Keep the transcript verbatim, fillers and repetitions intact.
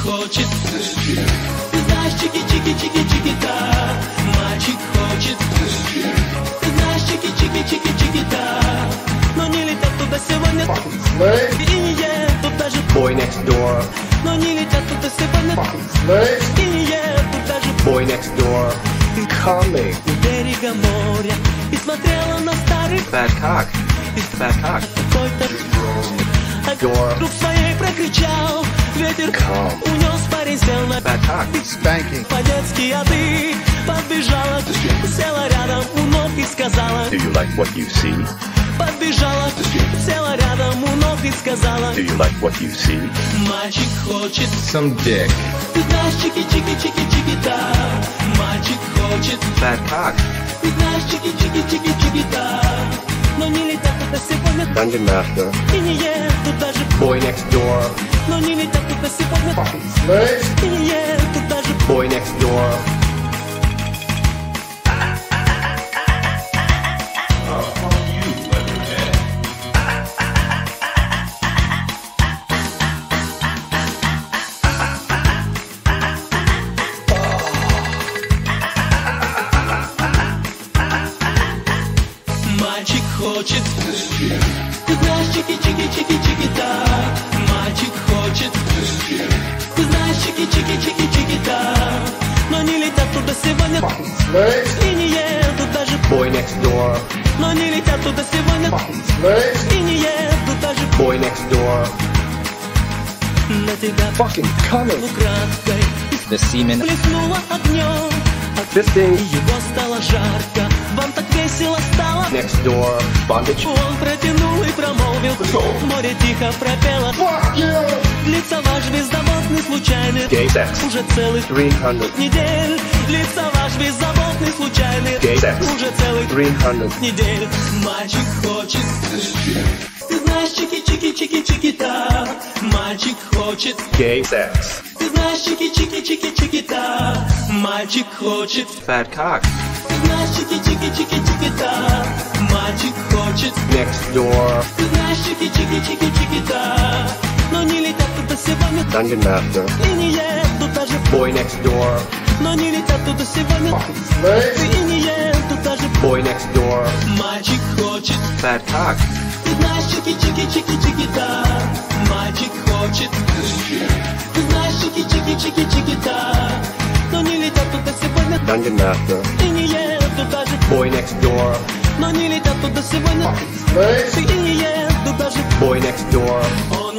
хочет. Ты знаешь, чики-чики-чики-чики-да. Мальчик хочет. Ты знаешь, чики-чики-чики-чики-да. Но не летят туда сегодня. И не едут даже. Boy next door. Но не летят туда сегодня. И не едут даже. Boy next door. Coming. У берега моря. И смотрела на старый Fat cock. Fat cock. какой-то. Door. Вдруг своей прокричал. Ветер Come. унес, парень сел на Fat cock. Spanking. по-детски, а ты подбежала, села рядом у ног и сказала. Do you like what you see? Подбежала, села рядом у ног и сказала. Do you like what you see? Мальчик хочет. Some dick. Ты знаешь, чики-чики-чики-чики-да. Мальчик хочет. Fat cock. Ты знаешь, чики-чики-чики-чики-да. Но не летят туда сегодня. Dungeon master. И не едут даже. Boy next door. Но не летят туда сегодня. И не едут даже. Boy next door. Мальчик хочет. Ты знаешь, чики-чики-чики-чики-да. Мальчик хочет. Ты знаешь, чики-чики-чики-чики-да. Но не летят туда сегодня. И не едут даже. Boy next door. Но не летят туда сегодня. И не едут даже. Boy next door. На тебя Fucking coming. украдкой The semen. плеснуло огнем. Fisting. И его стало жарко. Вам так весело стало. Next door. Bondage. Он протянул и промолвил. Море тихо пропело. Длится ваш беззаботный случайный. Gay sex. Уже целых three hundred. недель. Длится ваш беззаботный случайный. Gay sex. Уже целых three hundred. недель. Мальчик хочет. Ты знаешь, чики-чики-чики-чики-да. Мальчик хочет. Gay sex. Ты знаешь, чики-чики-чики-чики-да. Мальчик хочет. Fat cock. Ты знаешь, чики-чики-чики-чики-да. Мальчик хочет. Next door. Ты знаешь, чики-чики-чики-чики-да. Но не летят туда сегодня. Dungeon master. И не едут даже. Boy next door. Но не летят туда сегодня. И не едут даже. Boy next door. Мальчик хочет. Fat cock. Ты знаешь, чики-чики-чики-чики-да. Мальчик хочет. Ты знаешь, чики-чики-чики-чики-да. Но не летят туда сегодня. Dungeon master. И не едут даже. Boy next door. Но не летят туда сегодня. И не едут даже. Boy next door. Он